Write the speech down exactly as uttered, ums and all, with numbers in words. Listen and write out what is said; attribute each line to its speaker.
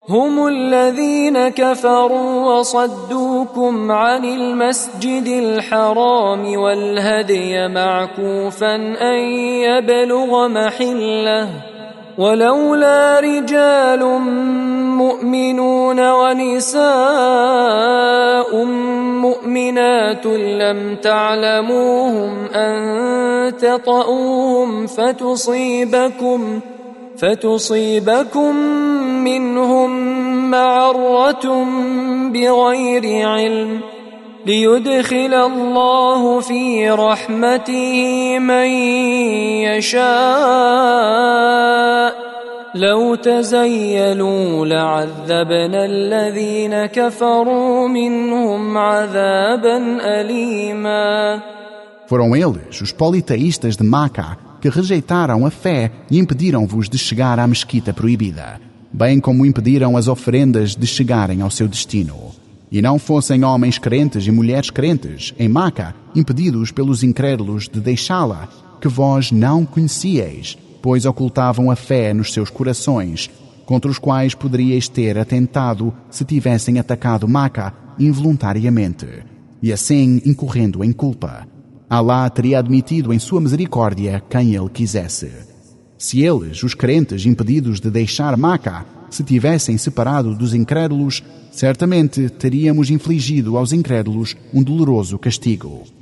Speaker 1: هم الذين كفروا وصدوكم عن المسجد الحرام والهدي معكوفا أن يبلغ محله ولولا رجال مؤمنون ونساء مؤمنات لم تعلموهم أن تطؤوهم فتصيبكم فتصيبكم منهم معرة بغير علم ليدخل الله في رحمته من يشاء لو تزيلوا لعذبنا الذين كفروا منهم عذابا أليما.
Speaker 2: Foram eles, os politeístas de Maca, que rejeitaram a fé e impediram-vos de chegar à mesquita proibida, bem como impediram as oferendas de chegarem ao seu destino. E não fossem homens crentes e mulheres crentes, em Maca, impedidos pelos incrédulos de deixá-la, que vós não conhecieis, pois ocultavam a fé nos seus corações, contra os quais poderíeis ter atentado se tivessem atacado Maca involuntariamente, e assim incorrendo em culpa. Alá teria admitido em sua misericórdia quem ele quisesse. Se eles, os crentes impedidos de deixar Maca, se tivessem separado dos incrédulos, certamente teríamos infligido aos incrédulos um doloroso castigo.